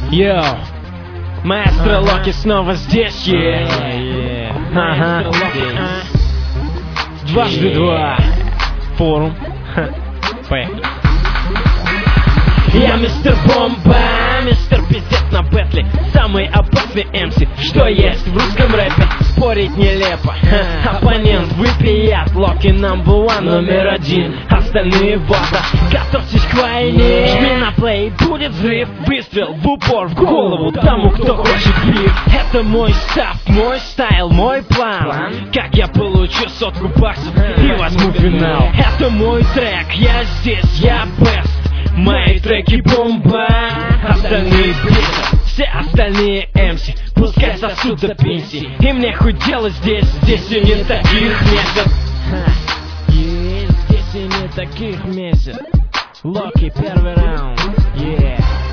Йоу, маэстро Локи снова здесь, Дважды два. Форум. Поехали. Я мистер Бомба, мистер Пиздец на бэтле, самый опасный МС, что есть в русском рэпе. Спорить нелепо, оппонент выпьет. Локи number one, номер один, остальные бота. Готовьтесь к войне, жми на плей, будет взрыв. Выстрел в упор в голову тому, кто хочет бив. Это мой став, мой стайл, мой план. Как я получу 100 баксов и возьму финал. Это мой трек, я здесь, я best. Мои треки бомба, остальные бесят. Все остальные МС пускай сосут до пенсии. И мне хоть дело здесь и не таких месяц. Здесь и не таких месяц. Локи, первый раунд,